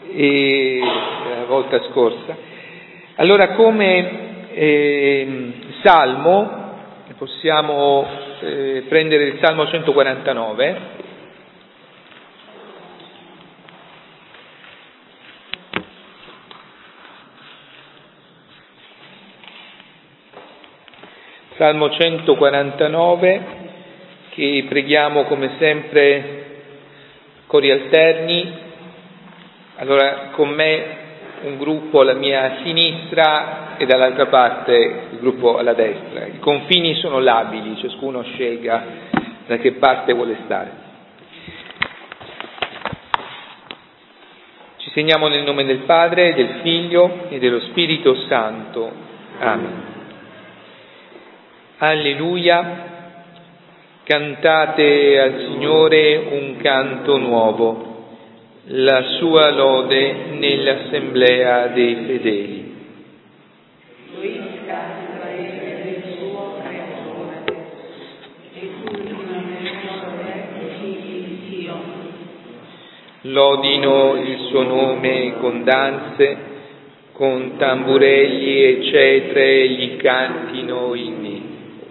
la volta scorsa. Allora, come salmo possiamo prendere il Salmo 149. Salmo 149, che preghiamo come sempre cori alterni. Allora, con me un gruppo alla mia sinistra e dall'altra parte il gruppo alla destra. I confini sono labili, ciascuno scelga da che parte vuole stare. Ci segniamo nel nome del Padre, del Figlio e dello Spirito Santo. Amen. Alleluia, cantate al Signore un canto nuovo, la sua lode nell'assemblea dei fedeli. Lui scarica il suo creatore, e culmina nel suo figli di Dio. Lodino il suo nome con danze, con tamburelli e cetre gli cantino inni.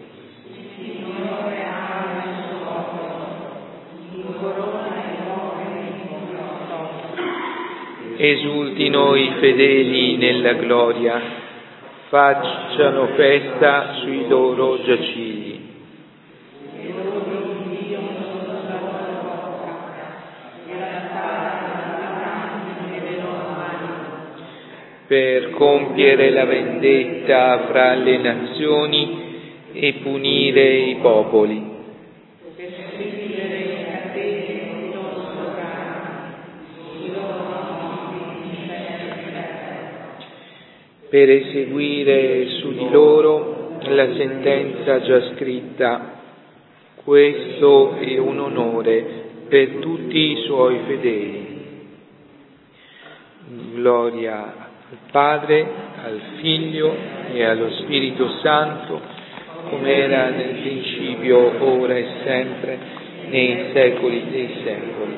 Esultino i fedeli nella gloria, facciano festa sui loro giacigli. Per compiere la vendetta fra le nazioni e punire i popoli. Per eseguire su di loro la sentenza già scritta. Questo è un onore per tutti i suoi fedeli. Gloria al Padre, al Figlio e allo Spirito Santo, come era nel principio, ora e sempre, nei secoli dei secoli.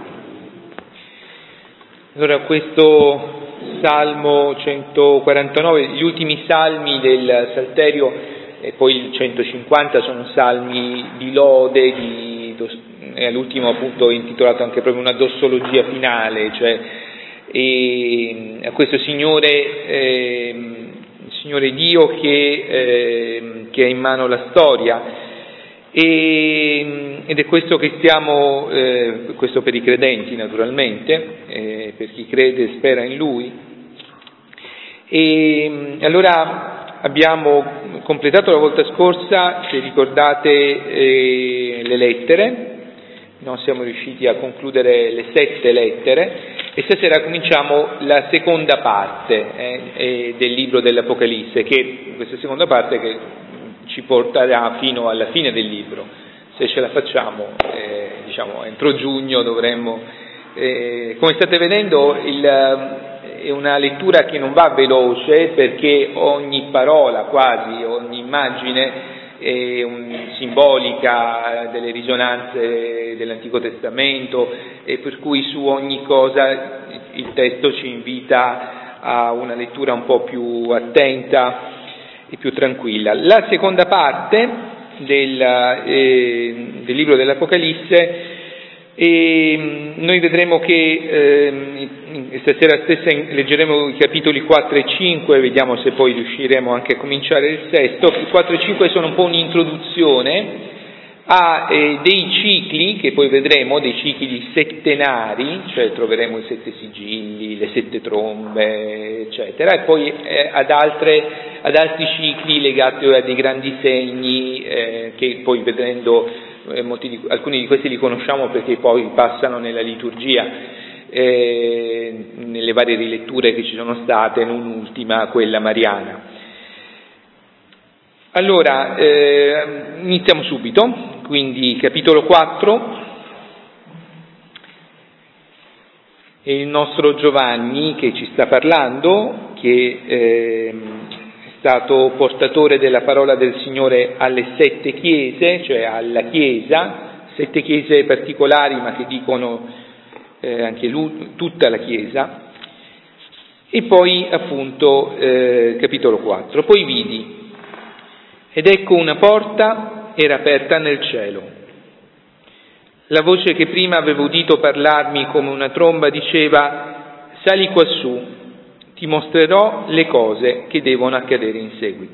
Allora, questo Salmo 149, gli ultimi salmi del Salterio e poi il 150 sono salmi di lode, e all'ultimo appunto intitolato anche proprio una dossologia finale, cioè a questo Signore Dio che ha in mano la storia. Ed è questo che stiamo, questo per i credenti naturalmente, per chi crede e spera in Lui. E allora abbiamo completato la volta scorsa, se ricordate, le lettere, non siamo riusciti a concludere le 7 lettere e stasera cominciamo la seconda parte del libro dell'Apocalisse, che questa seconda parte che ci porterà fino alla fine del libro. Se ce la facciamo, entro giugno dovremmo. Come state vedendo, è una lettura che non va veloce, perché ogni parola, quasi ogni immagine è simbolica delle risonanze dell'Antico Testamento, e per cui su ogni cosa il testo ci invita a una lettura un po' più attenta e più tranquilla. La seconda parte del libro dell'Apocalisse, noi vedremo che stasera stessa leggeremo i capitoli 4 e 5, vediamo se poi riusciremo anche a cominciare il sesto. I 4 e 5 sono un po' un'introduzione a dei cicli che poi vedremo, dei cicli settenari, cioè troveremo i 7 sigilli, le 7 trombe, eccetera, e poi ad altri cicli legati a dei grandi segni che poi vedendo alcuni di questi li conosciamo perché poi passano nella liturgia, nelle varie riletture che ci sono state, non ultima quella mariana. Allora, iniziamo subito. Quindi capitolo 4, è il nostro Giovanni che ci sta parlando, che è stato portatore della parola del Signore alle 7 chiese, cioè alla Chiesa, 7 chiese particolari ma che dicono anche lui, tutta la Chiesa. E poi appunto capitolo 4, poi vidi, ed ecco una porta era aperta nel cielo. La voce che prima avevo udito parlarmi come una tromba diceva: sali quassù, ti mostrerò le cose che devono accadere in seguito.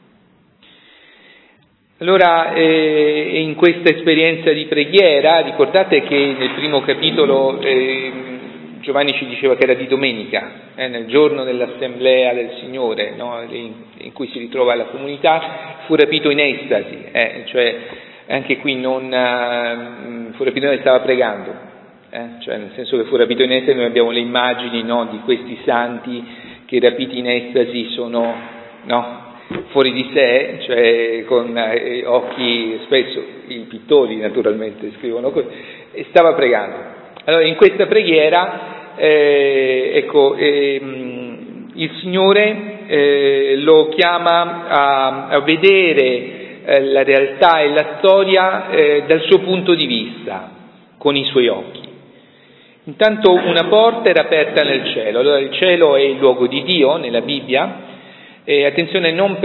Allora, in questa esperienza di preghiera, ricordate che nel primo capitolo Giovanni ci diceva che era di domenica, nel giorno dell'assemblea del Signore, no? In cui si ritrova la comunità, fu rapito in estasi, cioè anche qui non fu rapito e stava pregando, cioè nel senso che fu rapito in estasi. Noi abbiamo le immagini, no, di questi santi che rapiti in estasi sono, no, fuori di sé, cioè con occhi, spesso i pittori naturalmente scrivono così, e stava pregando. Allora in questa preghiera il Signore lo chiama a vedere la realtà e la storia dal suo punto di vista, con i suoi occhi. Intanto una porta era aperta nel cielo. Allora il cielo è il luogo di Dio nella Bibbia. Attenzione, non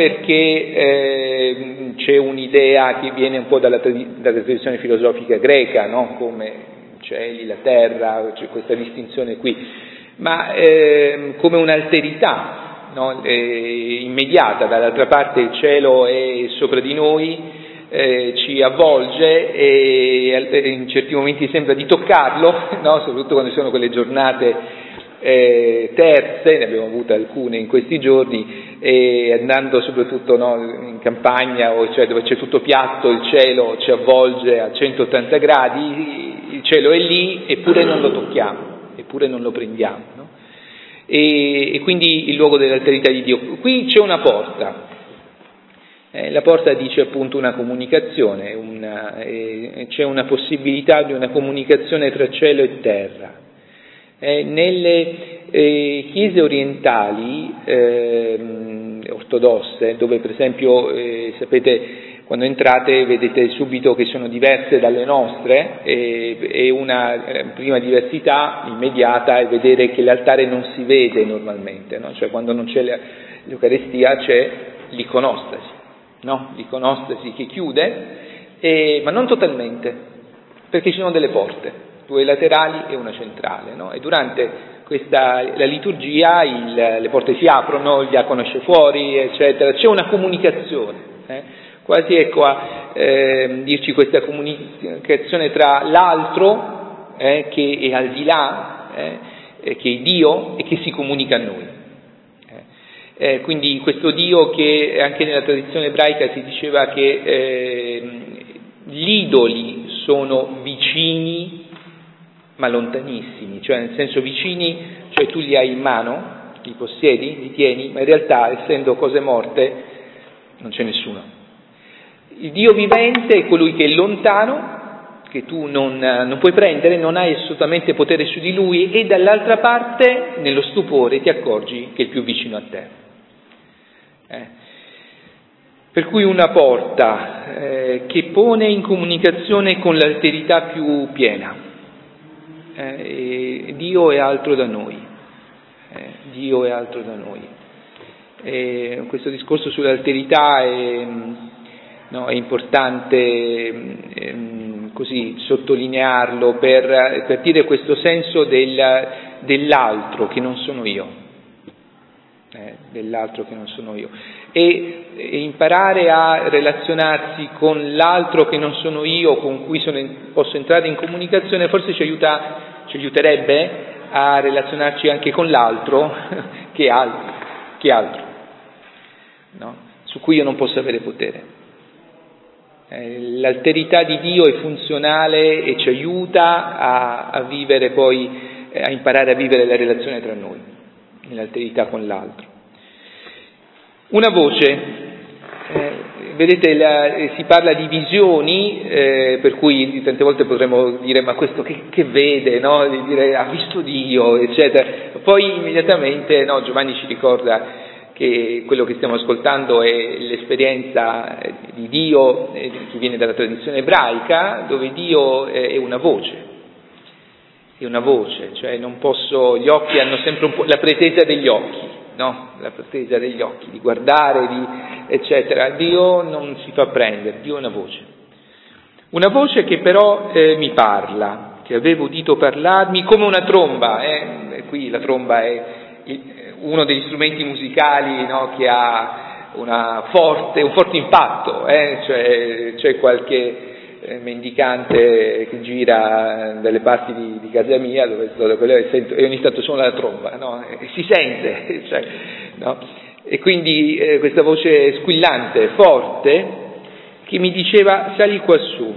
perché c'è un'idea che viene un po' dalla tradizione filosofica greca, no? Come cieli, la terra, c'è questa distinzione qui, ma come un'alterità, no? Immediata. Dall'altra parte il cielo è sopra di noi, ci avvolge e in certi momenti sembra di toccarlo, no? Soprattutto quando ci sono quelle giornate terze, ne abbiamo avute alcune in questi giorni, e andando soprattutto, no, in campagna, o cioè dove c'è tutto piatto, il cielo ci avvolge a 180 gradi, il cielo è lì eppure non lo tocchiamo, eppure non lo prendiamo, no? E quindi il luogo dell'alterità di Dio. Qui c'è una porta, la porta dice appunto una comunicazione, c'è una possibilità di una comunicazione tra cielo e terra. Nelle chiese orientali ortodosse, dove per esempio sapete, quando entrate vedete subito che sono diverse dalle nostre, e una prima diversità immediata è vedere che l'altare non si vede normalmente, no? Cioè quando non c'è l'Eucaristia c'è l'iconostasi, no? L'iconostasi che chiude, ma non totalmente, perché ci sono delle porte, 2 laterali e una centrale, no? E durante la liturgia le porte si aprono, il diacono esce fuori, eccetera, c'è una comunicazione, quasi ecco a dirci questa comunicazione tra l'altro, che è al di là, che è Dio e che si comunica a noi. Quindi questo Dio che anche nella tradizione ebraica si diceva che gli idoli sono vicini ma lontanissimi, cioè nel senso vicini, cioè tu li hai in mano, li possiedi, li tieni, ma in realtà essendo cose morte non c'è nessuno. Il Dio vivente è colui che è lontano, che tu non puoi prendere, non hai assolutamente potere su di lui, e dall'altra parte nello stupore ti accorgi che è il più vicino a te. Per cui una porta che pone in comunicazione con l'alterità più piena. Dio è altro da noi, Dio è altro da noi. Questo discorso sull'alterità è importante così sottolinearlo per dire questo senso dell'altro che non sono io, dell'altro che non sono io, e imparare a relazionarsi con l'altro che non sono io, con cui posso entrare in comunicazione, forse ci aiuterebbe a relazionarci anche con l'altro che altro, no? Su cui io non posso avere potere. L'alterità di Dio è funzionale e ci aiuta a vivere poi, a imparare a vivere la relazione tra noi, l'alterità con l'altro. Una voce, vedete, si parla di visioni, per cui tante volte potremmo dire ma questo che vede, no? Di dire ha visto Dio, eccetera. Poi immediatamente, no, Giovanni ci ricorda che quello che stiamo ascoltando è l'esperienza di Dio che viene dalla tradizione ebraica, dove Dio è una voce. è una voce, cioè non posso, gli occhi hanno sempre un po' la pretesa degli occhi, no? La pretesa degli occhi, di guardare, eccetera. Dio non si fa prendere, Dio è una voce che però mi parla, che avevo udito parlarmi come una tromba, e qui la tromba è uno degli strumenti musicali, no, che ha un forte impatto, cioè c'è qualche mendicante che gira dalle parti di casa mia dove sento, e ogni tanto suona la tromba, no? E si sente, cioè, no? E quindi questa voce squillante, forte, che mi diceva sali quassù,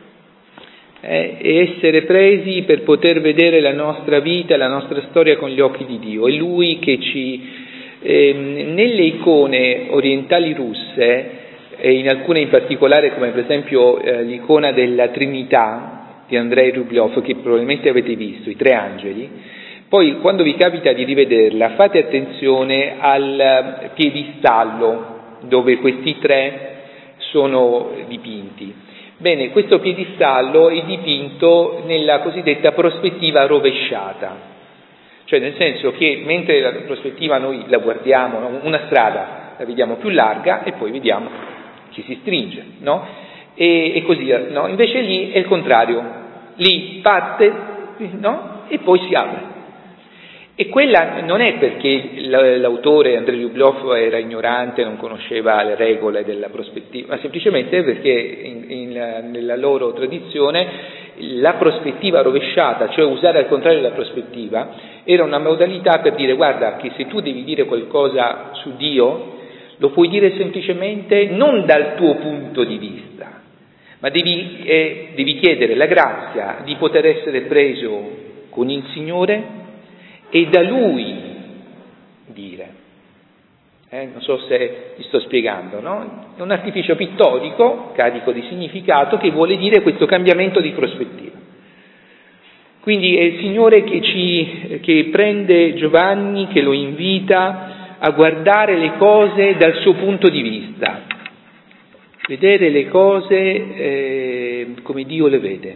e essere presi per poter vedere la nostra vita, la nostra storia con gli occhi di Dio. È Lui che nelle icone orientali russe, e in alcune in particolare, come per esempio l'icona della Trinità di Andrei Rublev, che probabilmente avete visto, i 3 angeli, poi quando vi capita di rivederla fate attenzione al piedistallo dove questi 3 sono dipinti. Bene, questo piedistallo è dipinto nella cosiddetta prospettiva rovesciata, cioè nel senso che mentre la prospettiva noi la guardiamo, no? Una strada la vediamo più larga e poi vediamo ci si stringe, no? E così, no? Invece lì è il contrario, lì parte, no? E poi si apre. E quella non è perché l'autore Andrei Rublev era ignorante, non conosceva le regole della prospettiva, ma semplicemente perché nella loro tradizione la prospettiva rovesciata, cioè usare al contrario la prospettiva, era una modalità per dire guarda che se tu devi dire qualcosa su Dio, lo puoi dire semplicemente non dal tuo punto di vista, ma devi chiedere la grazia di poter essere preso con il Signore e da Lui dire. Non so se mi sto spiegando, no? È un artificio pittorico, carico di significato, che vuole dire questo cambiamento di prospettiva. Quindi è il Signore che prende Giovanni, che lo invita a guardare le cose dal suo punto di vista, vedere le cose come Dio le vede.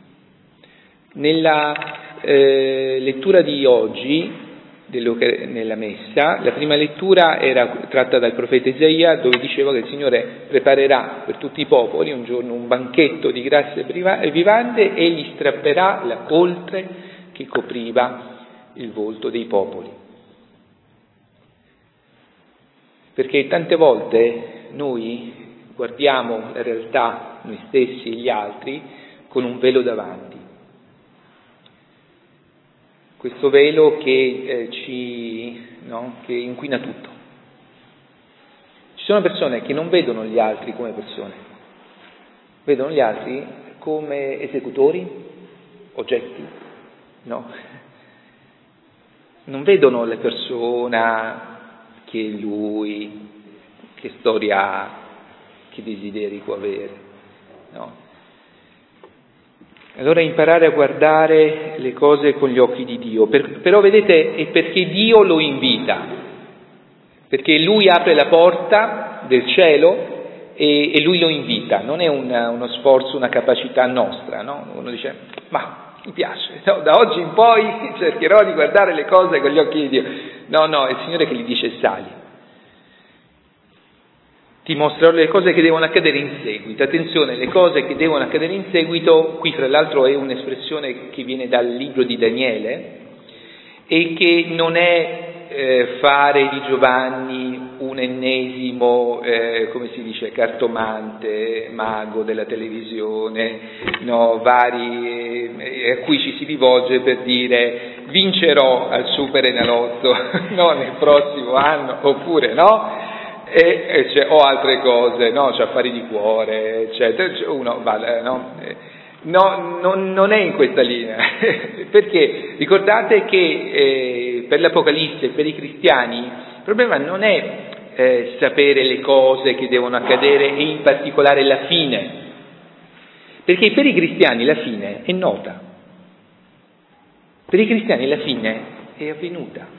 Nella lettura di oggi, nella Messa, la prima lettura era tratta dal profeta Isaia, dove diceva che il Signore preparerà per tutti i popoli un giorno un banchetto di grazia vivante e gli strapperà la coltre che copriva il volto dei popoli. Perché tante volte noi guardiamo la realtà, noi stessi e gli altri, con un velo davanti. Questo velo che che inquina tutto. Ci sono persone che non vedono gli altri come persone, vedono gli altri come esecutori, oggetti, no? Non vedono la persona che è lui, che storia ha, che desideri può avere, no? Allora imparare a guardare le cose con gli occhi di Dio, però vedete è perché Dio lo invita, perché Lui apre la porta del cielo e Lui lo invita, non è uno sforzo, una capacità nostra, no? Uno dice, ma mi piace, no, da oggi in poi cercherò di guardare le cose con gli occhi di Dio. No, è il Signore che gli dice sali. Ti mostrerò le cose che devono accadere in seguito. Attenzione, le cose che devono accadere in seguito, qui fra l'altro è un'espressione che viene dal libro di Daniele e che non è fare di Giovanni un ennesimo, come si dice, cartomante, mago della televisione, no, vari a cui ci si rivolge per dire vincerò al Super Enalotto no, nel prossimo anno, oppure no? O altre cose, no? Cioè affari di cuore, eccetera. Uno vale, no? Non è in questa linea, perché ricordate che per l'Apocalisse, per i cristiani, il problema non è sapere le cose che devono accadere e in particolare la fine, perché per i cristiani la fine è nota, per i cristiani la fine è avvenuta.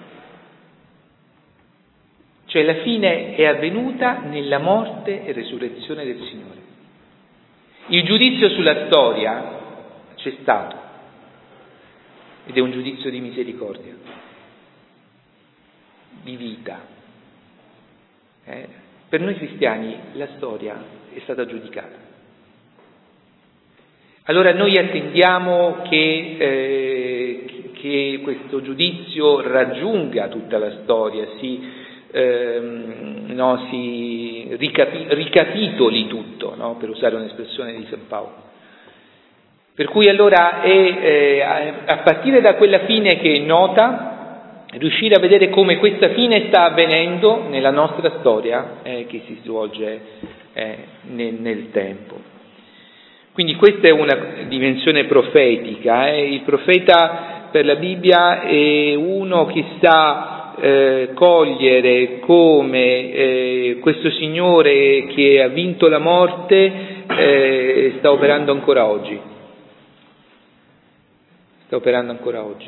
Cioè la fine è avvenuta nella morte e resurrezione del Signore. Il giudizio sulla storia c'è stato. ed è un giudizio di misericordia, di vita. Per noi cristiani la storia è stata giudicata. Allora noi attendiamo che questo giudizio raggiunga tutta la storia, si ricapitoli tutto, no? Per usare un'espressione di San Paolo. Per cui allora a partire da quella fine che è nota, riuscire a vedere come questa fine sta avvenendo nella nostra storia che si svolge nel tempo. Quindi questa è una dimensione profetica. Il profeta per la Bibbia è uno che sa cogliere come questo Signore che ha vinto la morte sta operando ancora oggi. Sta operando ancora oggi.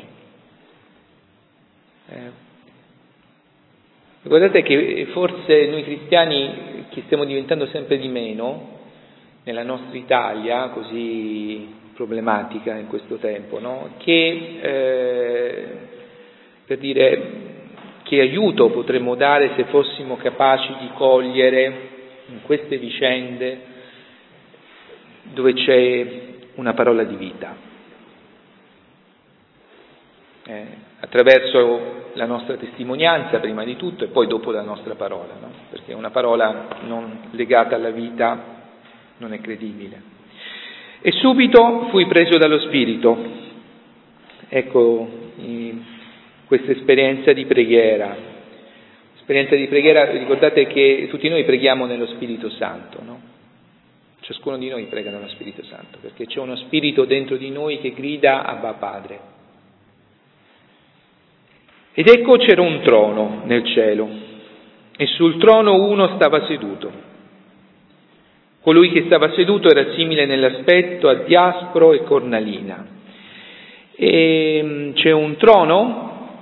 Guardate che forse noi cristiani, che stiamo diventando sempre di meno nella nostra Italia così problematica in questo tempo, no? Per dire, che aiuto potremmo dare se fossimo capaci di cogliere in queste vicende dove c'è una parola di vita, attraverso la nostra testimonianza prima di tutto e poi dopo la nostra parola, no? Perché una parola non legata alla vita non è credibile. E subito fui preso dallo Spirito. Ecco questa esperienza di preghiera. Ricordate che tutti noi preghiamo nello Spirito Santo, no? Ciascuno di noi prega nello Spirito Santo, perché c'è uno spirito dentro di noi che grida Abba Padre. Ed ecco c'era un trono nel cielo, e sul trono uno stava seduto. Colui che stava seduto era simile nell'aspetto a diaspro e cornalina. E c'è un trono,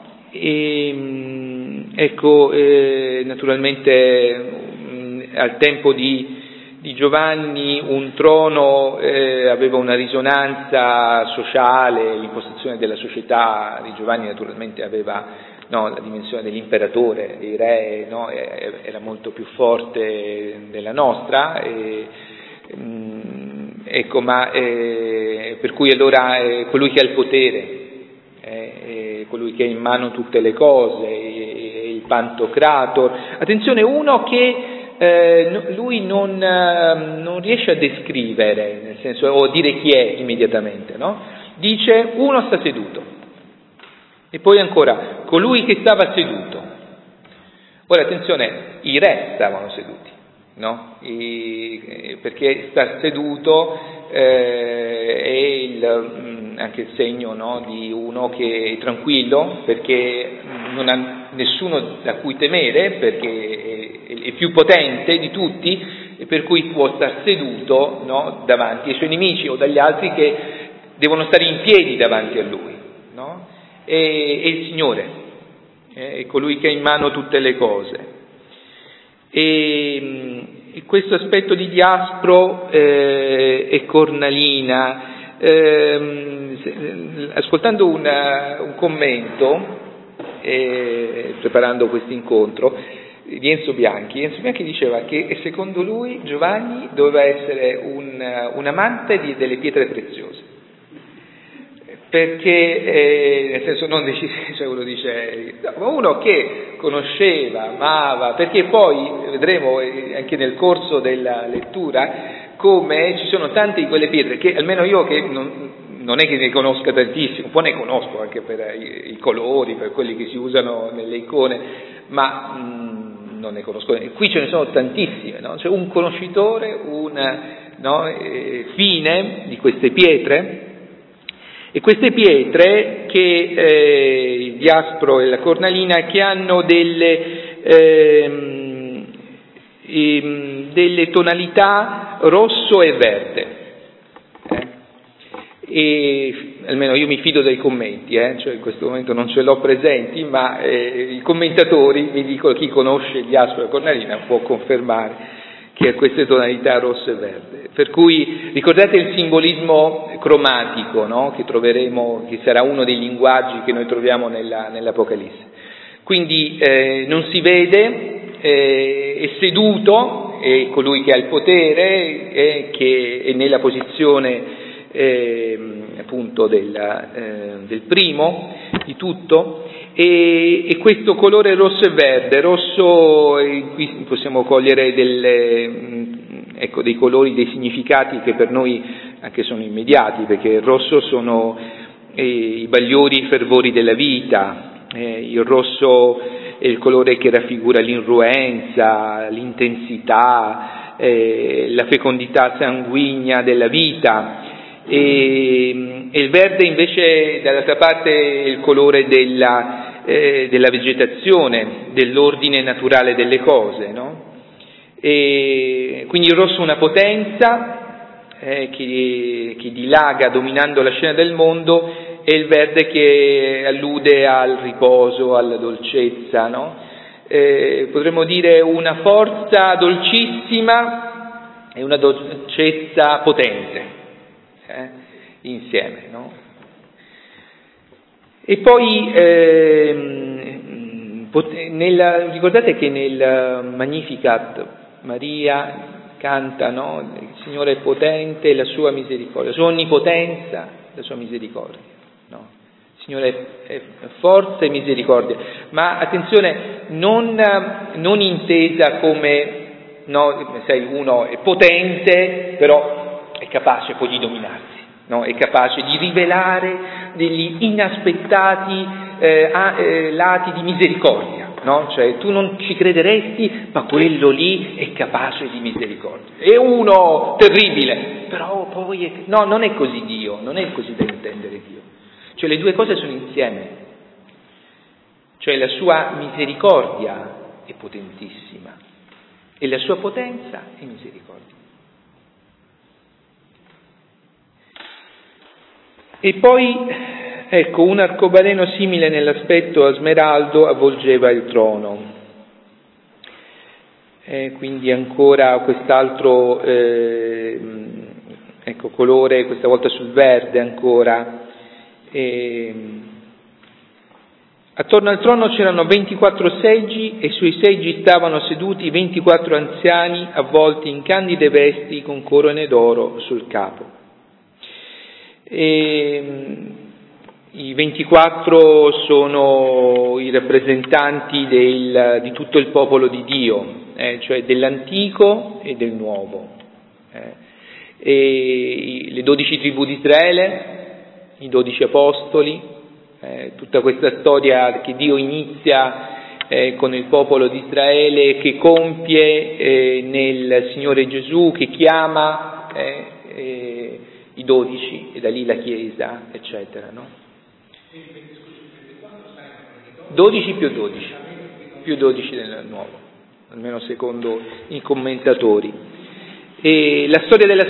e ecco, naturalmente al tempo di Giovanni un trono aveva una risonanza sociale, l'impostazione della società di Giovanni naturalmente aveva la dimensione dell'imperatore, dei re, no? Era molto più forte della nostra, ecco, ma per cui allora colui che ha il potere, colui che ha in mano tutte le cose, il Pantocrator, attenzione, uno che lui non riesce a descrivere, nel senso, o dire chi è immediatamente, no? Dice uno sta seduto e poi ancora colui che stava seduto. Ora attenzione, i re stavano seduti, no? Perché star seduto è anche il segno, no, di uno che è tranquillo, perché non ha nessuno da cui temere, perché è più potente di tutti e per cui può star seduto, no, davanti ai suoi nemici o dagli altri che devono stare in piedi davanti a lui, no? È il Signore, è colui che ha in mano tutte le cose. E questo aspetto di diaspro e cornalina, ascoltando un commento, preparando questo incontro, di Enzo Bianchi diceva che secondo lui Giovanni doveva essere un amante delle pietre preziose, perché nel senso non cioè uno dice, ma uno che conosceva, amava, perché poi vedremo anche nel corso della lettura come ci sono tante di quelle pietre che almeno io, che non è che ne conosca tantissimo, poi ne conosco anche per i colori, per quelli che si usano nelle icone, ma non ne conosco. Qui ce ne sono tantissime, no? C'è un conoscitore, fine di queste pietre, e queste pietre che il diaspro e la cornalina, che hanno delle tonalità rosso e verde. E almeno io mi fido dei commenti, cioè in questo momento non ce l'ho presenti, ma i commentatori mi dicono, chi conosce il diaspro e la cornalina può confermare che ha queste tonalità rosso e verde. Per cui ricordate il simbolismo cromatico, no? Che troveremo, che sarà uno dei linguaggi che noi troviamo nell'Apocalisse. Quindi non si vede, è seduto, è colui che ha il potere, che è nella posizione appunto del primo di tutto, e questo colore rosso e verde, rosso, qui possiamo cogliere dei colori, dei significati che per noi anche sono immediati, perché il rosso sono i bagliori, i fervori della vita. Il rosso è il colore che raffigura l'irruenza, l'intensità, la fecondità sanguigna della vita, e il verde invece dall'altra parte è il colore della vegetazione, dell'ordine naturale delle cose, no? E quindi il rosso è una potenza che dilaga dominando la scena del mondo, e il verde che allude al riposo, alla dolcezza, no? Potremmo dire una forza dolcissima e una dolcezza potente, insieme, no? E poi ricordate che nel Magnificat Maria canta, no? Il Signore è potente e la sua misericordia, la sua onnipotenza, la sua misericordia. No. Il Signore è forza e misericordia, ma attenzione, non intesa come, no, sai, uno è potente, però è capace poi di dominarsi, no? È capace di rivelare degli inaspettati lati di misericordia, no? Cioè tu non ci crederesti, ma quello lì è capace di misericordia. È uno terribile, però poi no, non è così Dio, non è così da intendere Dio. Cioè le due cose sono insieme, cioè la sua misericordia è potentissima e la sua potenza è misericordia. E poi, ecco, un arcobaleno simile nell'aspetto a smeraldo avvolgeva il trono. Quindi ancora quest'altro colore, questa volta sul verde ancora. Attorno al trono c'erano 24 seggi e sui seggi stavano seduti 24 anziani avvolti in candide vesti con corone d'oro sul capo. I 24 sono i rappresentanti di tutto il popolo di Dio, cioè dell'antico e del nuovo. E le 12 tribù di Israele, i 12 apostoli, tutta questa storia che Dio inizia con il popolo di Israele, che compie nel Signore Gesù, che chiama i 12 e da lì la Chiesa, eccetera, no? 12 più 12 del nuovo, almeno secondo i commentatori. E la storia della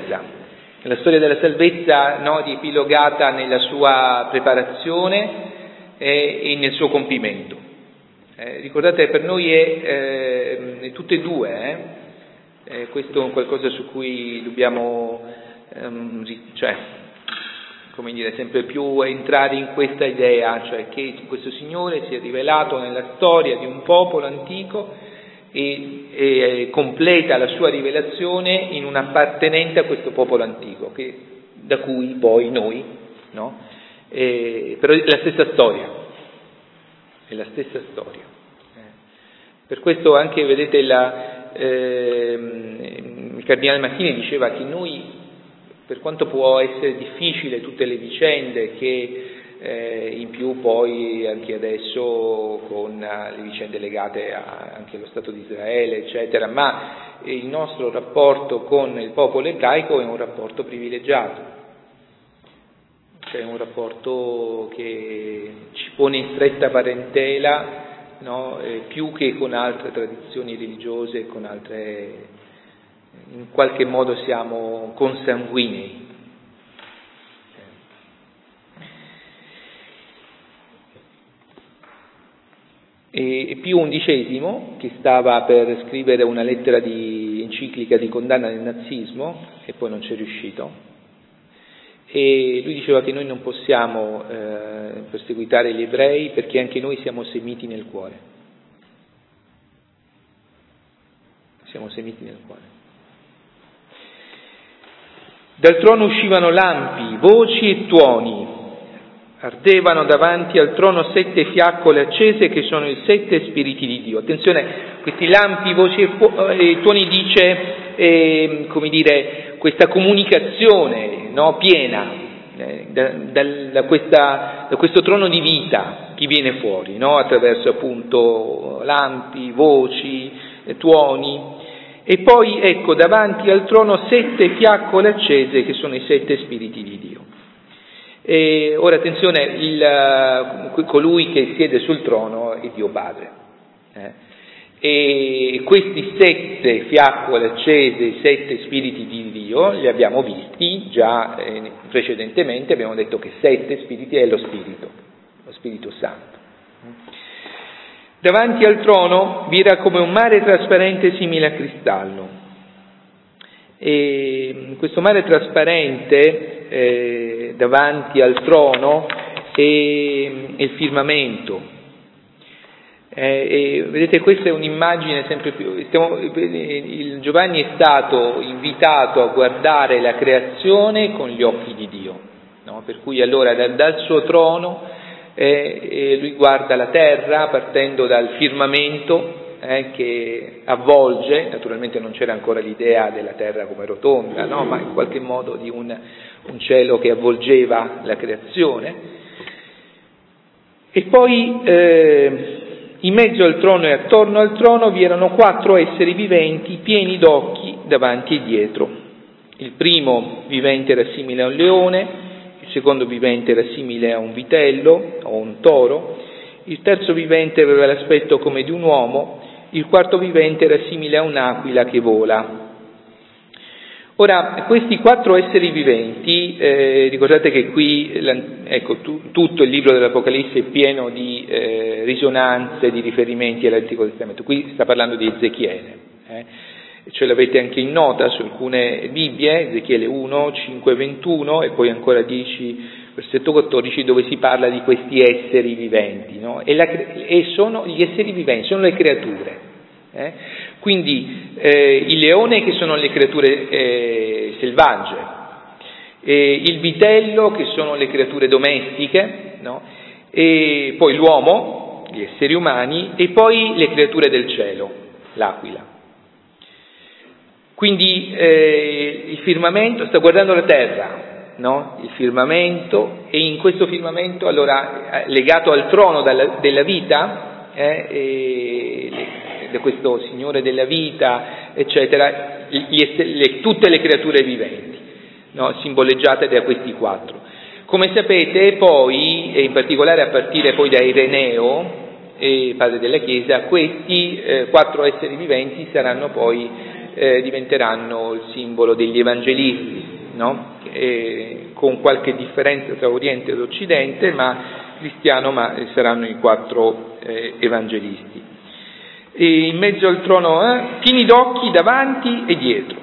salvezza, no, riepilogata nella sua preparazione e nel suo compimento. Ricordate, per noi è tutte e due, questo è qualcosa su cui dobbiamo, come dire, sempre più entrare in questa idea, cioè che questo Signore si è rivelato nella storia di un popolo antico e completa la sua rivelazione in un appartenente a questo popolo antico, da cui poi noi, no? Però è la stessa storia. Per questo anche, vedete, il Cardinale Mattini diceva che noi, per quanto può essere difficile tutte le vicende che in più poi anche adesso con le vicende legate anche allo Stato di Israele, eccetera, ma il nostro rapporto con il popolo ebraico è un rapporto privilegiato, cioè un rapporto che ci pone in stretta parentela, no? Più che con altre tradizioni religiose, con altre, in qualche modo siamo consanguinei. E Pio XI, che stava per scrivere una lettera di dell'enciclica di condanna del nazismo, e poi non c'è riuscito, e lui diceva che noi non possiamo perseguitare gli ebrei perché anche noi siamo semiti nel cuore. Siamo semiti nel cuore. Dal trono uscivano lampi, voci e tuoni. Ardevano davanti al trono 7 fiaccole accese che sono i 7 spiriti di Dio. Attenzione, questi lampi, voci e tuoni dice, come dire, questa comunicazione, no, piena da questo trono di vita che viene fuori, no, attraverso appunto lampi, voci, tuoni. E poi ecco davanti al trono 7 fiaccole accese che sono i 7 spiriti di Dio. E ora attenzione, colui che siede sul trono è Dio Padre. E questi 7 fiaccole accese, i 7 spiriti di Dio, li abbiamo visti già precedentemente, abbiamo detto che 7 spiriti è lo Spirito Santo. Davanti al trono vi era come un mare trasparente simile a cristallo. E questo mare trasparente davanti al trono è il firmamento. E vedete, questa è un'immagine sempre più. Giovanni è stato invitato a guardare la creazione con gli occhi di Dio, no? Per cui allora dal suo trono lui guarda la terra partendo dal firmamento che avvolge, naturalmente non c'era ancora l'idea della terra come rotonda, no? Ma in qualche modo di un cielo che avvolgeva la creazione. E poi in mezzo al trono e attorno al trono vi erano 4 esseri viventi pieni d'occhi davanti e dietro. Il primo vivente era simile a un leone, il secondo vivente era simile a un vitello o un toro, il terzo vivente aveva l'aspetto come di un uomo, il quarto vivente era simile a un'aquila che vola. Ora, questi 4 esseri viventi, ricordate che qui tutto il libro dell'Apocalisse è pieno di risonanze, di riferimenti all'Antico Testamento. Qui sta parlando di Ezechiele, ce l'avete anche in nota su alcune Bibbie, Ezechiele 1, 5, 21 e poi ancora 10, versetto 14, dove si parla di questi esseri viventi, no? E sono gli esseri viventi, sono le creature. Quindi il leone che sono le creature selvagge, il vitello che sono le creature domestiche, no? E poi l'uomo, gli esseri umani, e poi le creature del cielo, l'aquila. Quindi il firmamento sta guardando la terra, no? Il firmamento, e in questo firmamento allora legato al trono della vita, da questo Signore della vita, eccetera, tutte le creature viventi, no? Simboleggiate da questi 4. Come sapete poi, e in particolare a partire poi da Ireneo, padre della Chiesa, questi 4 esseri viventi saranno poi diventeranno il simbolo degli evangelisti, no? Con qualche differenza tra Oriente ed Occidente, ma saranno i 4 evangelisti. E in mezzo al trono pieni d'occhi davanti e dietro.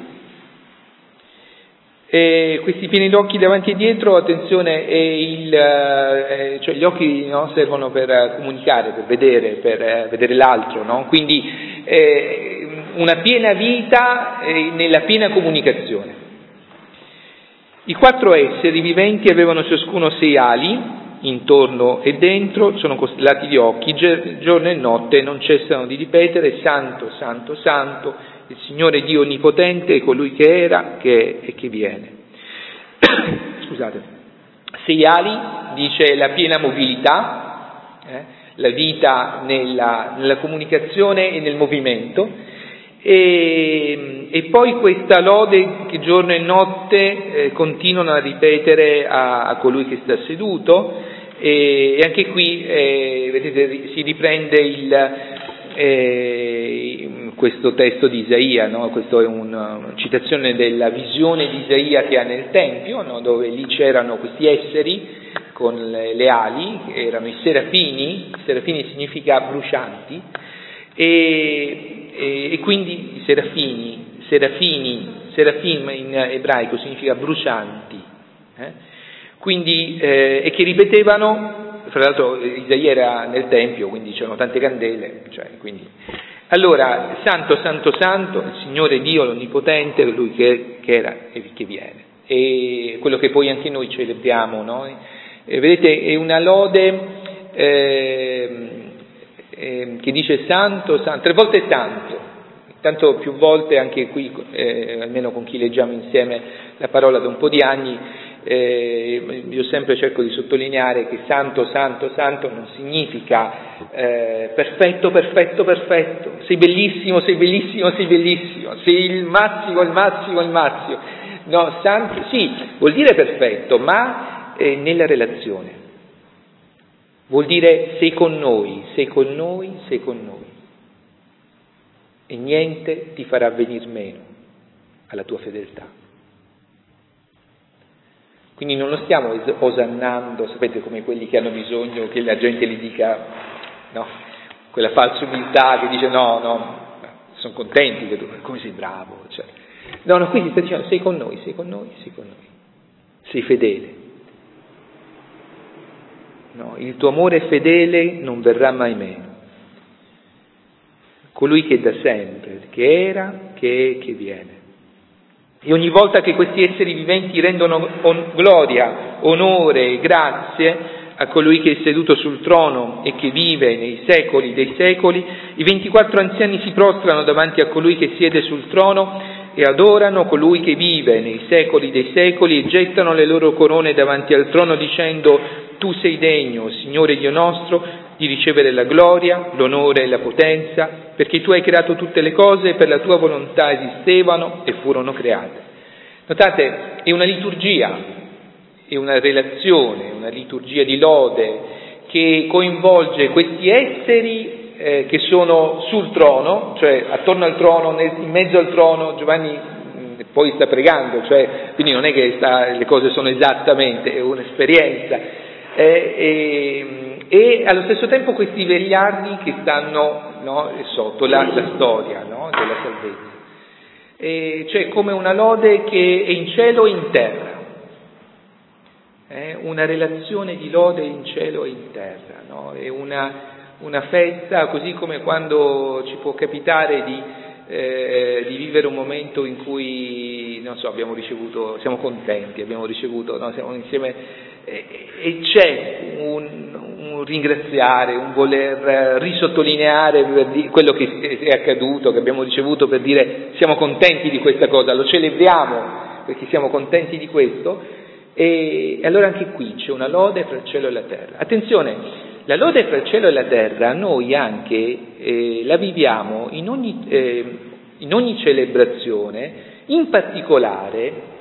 Questi pieni d'occhi davanti e dietro, attenzione, cioè gli occhi, no, servono per comunicare, per vedere l'altro, no? Quindi una piena vita nella piena comunicazione. I 4 esseri viventi avevano ciascuno 6 ali intorno e dentro, sono costellati di occhi, giorno e notte non cessano di ripetere: Santo, Santo, Santo, il Signore Dio Onnipotente è colui che era, che è e che viene. Scusate. 6 ali, dice la piena mobilità, la vita nella comunicazione e nel movimento, e poi questa lode che giorno e notte continuano a ripetere a colui che sta seduto, e anche qui vedete, si riprende questo testo di Isaia, no? Questo è una citazione della visione di Isaia che ha nel Tempio, no? Dove lì c'erano questi esseri con le ali, che erano i serafini significa brucianti, e quindi i serafini serafim in ebraico significa brucianti, quindi, e che ripetevano. Fra l'altro Isaia era nel Tempio, quindi c'erano tante candele, quindi. Allora, santo, santo, santo, il Signore Dio l'Onnipotente, Lui che era e che viene. E quello che poi anche noi celebriamo, no? Vedete, è una lode che dice santo, santo, 3 volte santo, tanto più volte anche qui, almeno con chi leggiamo insieme la parola da un po' di anni, io sempre cerco di sottolineare che santo, santo, santo non significa perfetto, perfetto, perfetto, sei bellissimo, sei bellissimo, sei bellissimo, sei il massimo, il massimo, il massimo. No, santo, sì, vuol dire perfetto, ma nella relazione. Vuol dire sei con noi, sei con noi, sei con noi. E niente ti farà venir meno alla tua fedeltà. Quindi non lo stiamo osannando, sapete, come quelli che hanno bisogno che la gente gli dica, no, quella falsa umiltà che dice no, sono contenti che tu, come sei bravo, cioè. No, qui si sta dicendo sei con noi, sei con noi, sei con noi, sei fedele. No, il tuo amore fedele non verrà mai meno. Colui che da sempre, che era, che è, che viene. E ogni volta che questi esseri viventi rendono gloria, onore e grazie a colui che è seduto sul trono e che vive nei secoli dei secoli, i 24 anziani si prostrano davanti a colui che siede sul trono e adorano colui che vive nei secoli dei secoli e gettano le loro corone davanti al trono dicendo: tu sei degno, Signore Dio nostro, di ricevere la gloria, l'onore e la potenza, perché tu hai creato tutte le cose e per la tua volontà esistevano e furono create. Notate, è una liturgia, è una relazione, una liturgia di lode che coinvolge questi esseri che sono sul trono, cioè attorno al trono, in mezzo al trono. Giovanni poi sta pregando, cioè, quindi non è che le cose sono esattamente, è un'esperienza. E allo stesso tempo questi vegliardi che stanno, no, sotto la storia, no, della salvezza. Cioè come una lode che è in cielo e in terra. Una relazione di lode in cielo e in terra, no? È una festa, così come quando ci può capitare di vivere un momento in cui, non so, siamo contenti, abbiamo ricevuto, no, siamo insieme e c'è un ringraziare, un voler risottolineare quello che è accaduto, che abbiamo ricevuto, per dire siamo contenti di questa cosa, lo celebriamo perché siamo contenti di questo. E allora anche qui c'è una lode fra il cielo e la terra. Attenzione, la lode fra il cielo e la terra noi anche la viviamo in ogni celebrazione, in particolare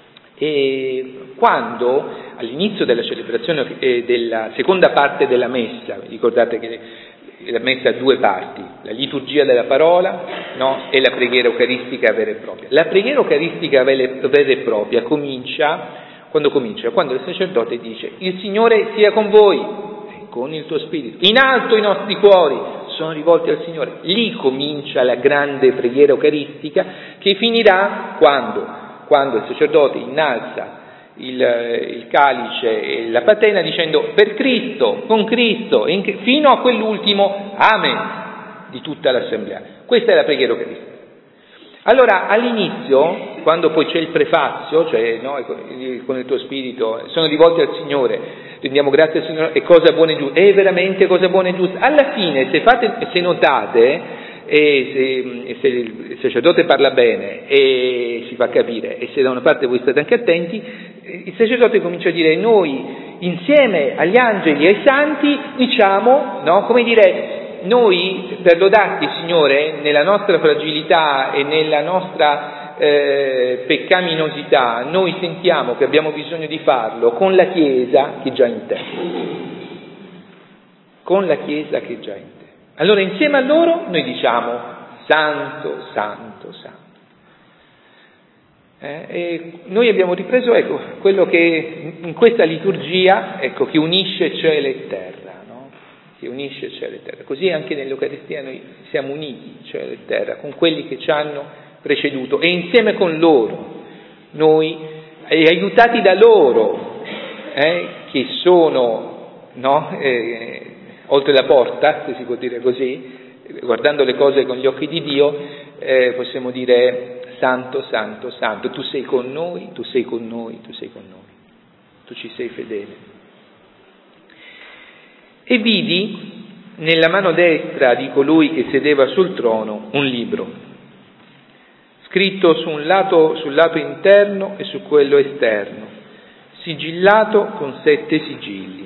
quando all'inizio della celebrazione della seconda parte della messa, ricordate che la messa ha 2 parti, la liturgia della parola, no, e la preghiera eucaristica vera e propria. La preghiera eucaristica vera e propria comincia quando il sacerdote dice: il Signore sia con voi, con il tuo spirito, in alto i nostri cuori sono rivolti al Signore. Lì comincia la grande preghiera eucaristica che finirà quando il sacerdote innalza il calice e la patena dicendo: per Cristo, con Cristo, fino a quell'ultimo Amen di tutta l'assemblea. Questa è la preghiera eucaristica. Allora all'inizio, quando poi c'è il prefazio, cioè no, con il tuo spirito sono rivolti al Signore, rendiamo grazie al Signore, è cosa buona e giusta, è veramente cosa buona e giusta. Alla fine, se notate, e se il sacerdote parla bene e si fa capire, e se da una parte voi state anche attenti, il sacerdote comincia a dire: noi insieme agli angeli e ai santi diciamo, no, come dire, noi per lodarti Signore nella nostra fragilità e nella nostra peccaminosità, noi sentiamo che abbiamo bisogno di farlo con la Chiesa che è già in te. Con la Chiesa che è già in te. Allora insieme a loro noi diciamo: Santo, Santo, Santo. E noi abbiamo ripreso, quello che in questa liturgia, che unisce cielo e terra, no? Che unisce cielo e terra. Così anche nell'Eucaristia noi siamo uniti, cielo e terra, con quelli che ci hanno preceduto, e insieme con loro, noi, aiutati da loro, che sono, oltre la porta, se si può dire così, guardando le cose con gli occhi di Dio, possiamo dire: Santo, Santo, Santo, tu sei con noi, tu sei con noi, tu sei con noi, tu ci sei fedele. E vidi nella mano destra di colui che sedeva sul trono un libro, scritto sul lato interno e su quello esterno, sigillato con 7 sigilli.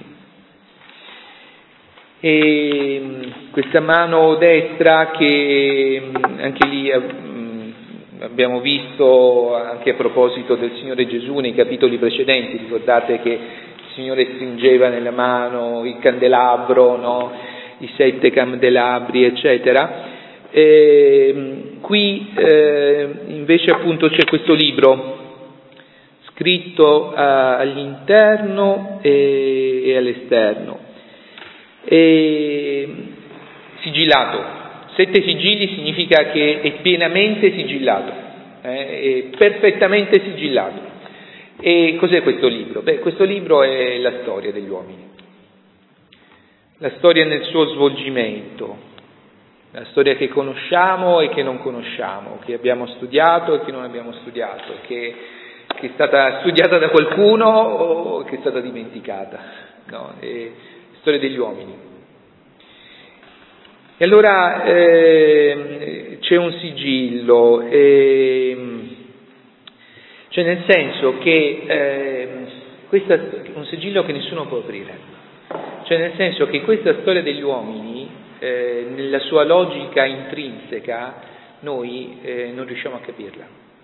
E questa mano destra, che anche lì abbiamo visto anche a proposito del Signore Gesù nei capitoli precedenti, ricordate che il Signore stringeva nella mano il candelabro, i 7 candelabri, eccetera. Qui invece appunto c'è questo libro scritto all'interno e all'esterno, sigillato. 7 sigilli significa che è pienamente sigillato, è perfettamente sigillato. E cos'è questo libro? Questo libro è la storia degli uomini, la storia nel suo svolgimento, la storia che conosciamo e che non conosciamo, che abbiamo studiato e che non abbiamo studiato, che è stata studiata da qualcuno o che è stata dimenticata, è la storia degli uomini. E allora c'è un sigillo, cioè nel senso che questo è un sigillo che nessuno può aprire, cioè nel senso che questa storia degli uomini, nella sua logica intrinseca, noi non riusciamo a capirla.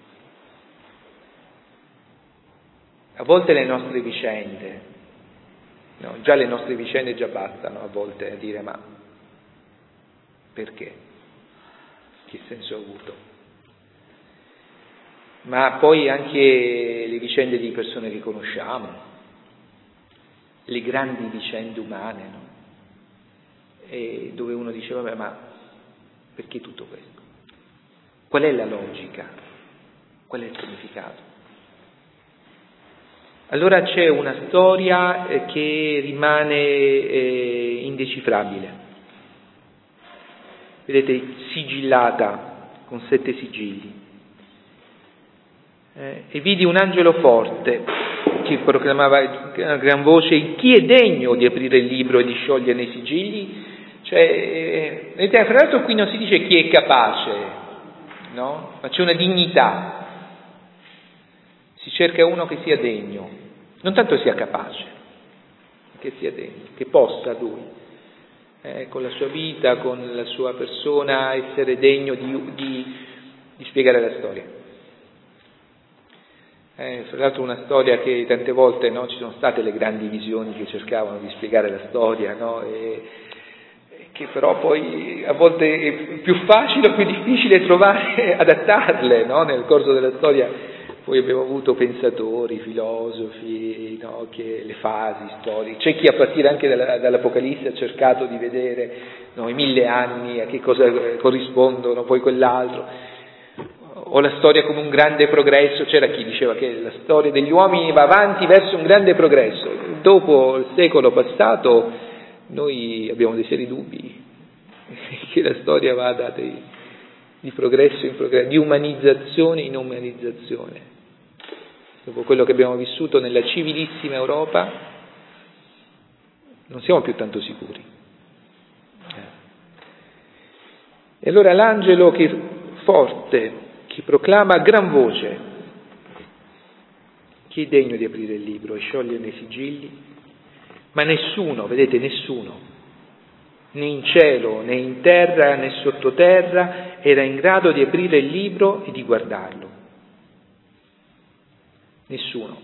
A volte le nostre vicende, già le nostre vicende già bastano a volte a dire: ma perché? Che senso ha avuto? Ma poi anche le vicende di persone che conosciamo, le grandi vicende umane, e dove uno dice: vabbè, ma perché tutto questo? Qual è la logica? Qual è il significato? Allora c'è una storia che rimane indecifrabile. Vedete, sigillata con 7 sigilli. E vidi un angelo forte che proclamava a gran voce: chi è degno di aprire il libro e di scioglierne i sigilli? Cioè, vedete, fra l'altro qui non si dice chi è capace, ma c'è una dignità. Si cerca uno che sia degno, non tanto sia capace, che sia degno, che possa lui, con la sua vita, con la sua persona, essere degno di spiegare la storia. Fra l'altro una storia che tante volte ci sono state le grandi visioni che cercavano di spiegare la storia, e che però poi a volte è più facile o più difficile trovare, adattarle, nel corso della storia. Poi abbiamo avuto pensatori, filosofi, che le fasi storiche, c'è chi a partire anche dall'Apocalisse ha cercato di vedere i 1000 anni, a che cosa corrispondono poi quell'altro, o la storia come un grande progresso. C'era chi diceva che la storia degli uomini va avanti verso un grande progresso. Dopo il secolo passato noi abbiamo dei seri dubbi che la storia vada di progresso in progresso, di umanizzazione in umanizzazione. Dopo quello che abbiamo vissuto nella civilissima Europa, non siamo più tanto sicuri. E allora l'angelo che forte, che proclama a gran voce: chi è degno di aprire il libro e scioglierne i sigilli? Ma nessuno, vedete, nessuno, né in cielo, né in terra, né sottoterra, era in grado di aprire il libro e di guardarlo. Nessuno.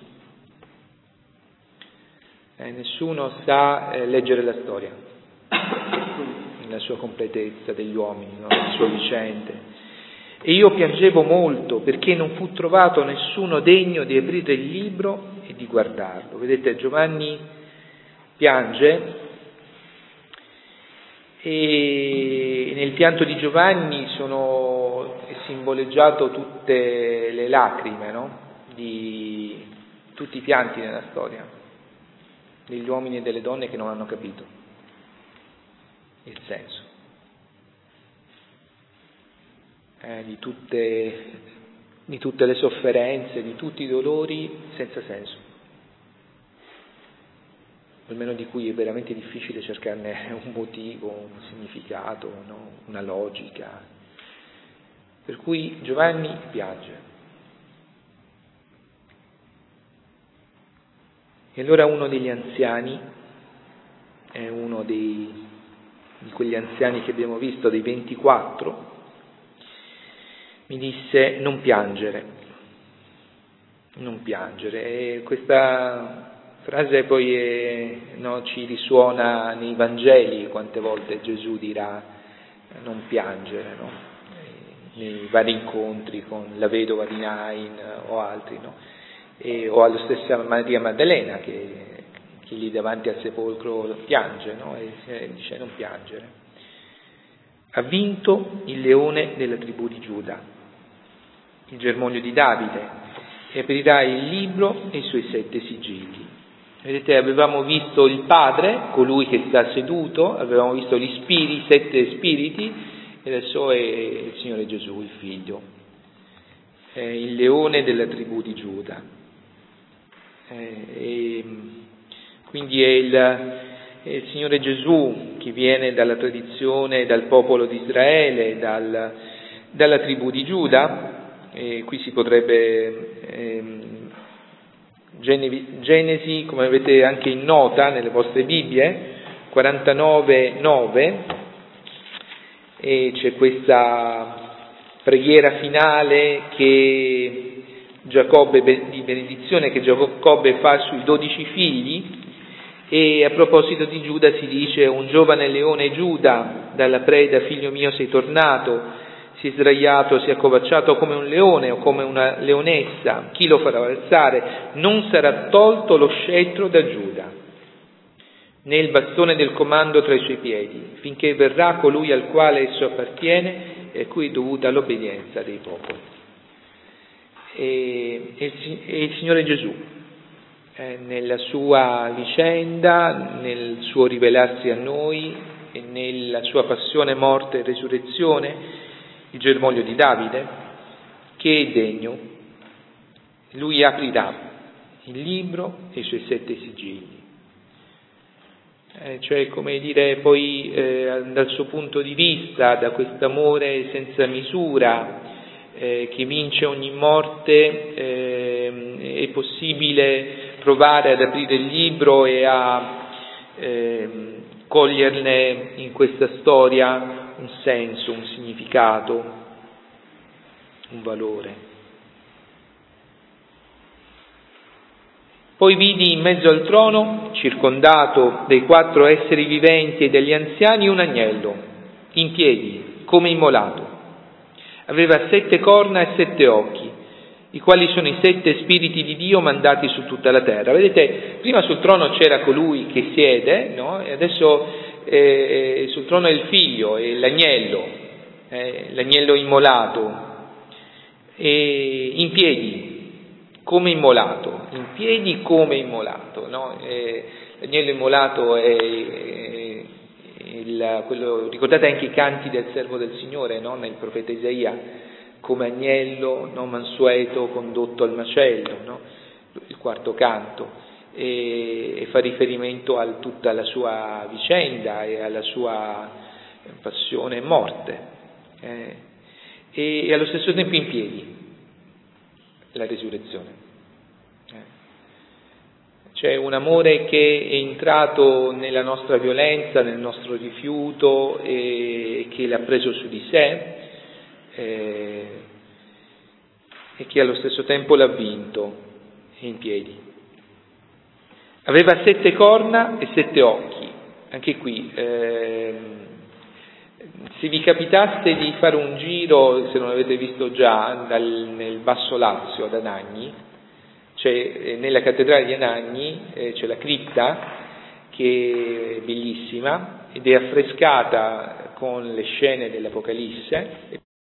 Nessuno sa leggere la storia nella sua completezza degli uomini, nelle sue vicende. E io piangevo molto perché non fu trovato nessuno degno di aprire il libro e di guardarlo. Vedete, Giovanni piange, e nel pianto di Giovanni è simboleggiato tutte le lacrime, no? Di tutti i pianti nella storia, degli uomini e delle donne che non hanno capito il senso, di tutte le sofferenze, di tutti i dolori senza senso, almeno di cui è veramente difficile cercarne un motivo, un significato, no? Una logica. Per cui Giovanni piange. E allora uno degli anziani, è uno di quegli anziani che abbiamo visto, dei 24, mi disse: non piangere. E questa frase poi ci risuona nei Vangeli, quante volte Gesù dirà non piangere, no? Nei vari incontri con la vedova di Nain o altri, no? O alla stessa Maria Maddalena che lì davanti al sepolcro piange, no? E dice non piangere. Ha vinto il leone della tribù di Giuda, il germoglio di Davide, e aprirà il libro e i suoi 7 sigilli. Vedete, avevamo visto il Padre, colui che sta seduto, avevamo visto i 7 spiriti, e adesso è il Signore Gesù, il Figlio, è il leone della tribù di Giuda. Quindi è il Signore Gesù che viene dalla tradizione, dal popolo di Israele, dalla tribù di Giuda. E qui si potrebbe Genesi, come avete anche in nota nelle vostre Bibbie, 49:9, e c'è questa preghiera finale di benedizione che Giacobbe fa sui 12 figli. E a proposito di Giuda si dice: un giovane leone Giuda, dalla preda figlio mio sei tornato, si è sdraiato, si è accovacciato come un leone o come una leonessa, chi lo farà alzare? Non sarà tolto lo scettro da Giuda, né il bastone del comando tra i suoi piedi, finché verrà colui al quale esso appartiene e a cui è dovuta l'obbedienza dei popoli. E il Signore Gesù, nella sua vicenda, nel suo rivelarsi a noi e nella sua passione, morte e resurrezione, il germoglio di Davide, che è degno, lui aprirà il libro e i suoi 7 sigilli. Cioè, come dire, poi dal suo punto di vista, da quest'amore senza misura che vince ogni morte, è possibile provare ad aprire il libro e a coglierne in questa storia un senso, un significato, un valore. Poi vidi in mezzo al trono, circondato dai 4 esseri viventi e dagli anziani, un agnello, in piedi, come immolato. Aveva 7 corna e 7 occhi, i quali sono i 7 spiriti di Dio mandati su tutta la terra. Vedete, prima sul trono c'era colui che siede, no? E adesso sul trono è il figlio, è l'agnello immolato, e in piedi come immolato, no? L'agnello immolato è quello, ricordate anche i canti del servo del Signore, no? Nel profeta Isaia, come agnello non mansueto condotto al macello, no? Il 4° canto. E fa riferimento a tutta la sua vicenda e alla sua passione e morte, e allo stesso tempo in piedi, la risurrezione. C'è un amore che è entrato nella nostra violenza, nel nostro rifiuto, e che l'ha preso su di sé, e che allo stesso tempo l'ha vinto, è in piedi. Aveva 7 corna e 7 occhi. Anche qui, se vi capitasse di fare un giro, se non l'avete visto già, nel Basso Lazio ad Anagni, nella cattedrale di Anagni c'è la cripta che è bellissima ed è affrescata con le scene dell'Apocalisse, e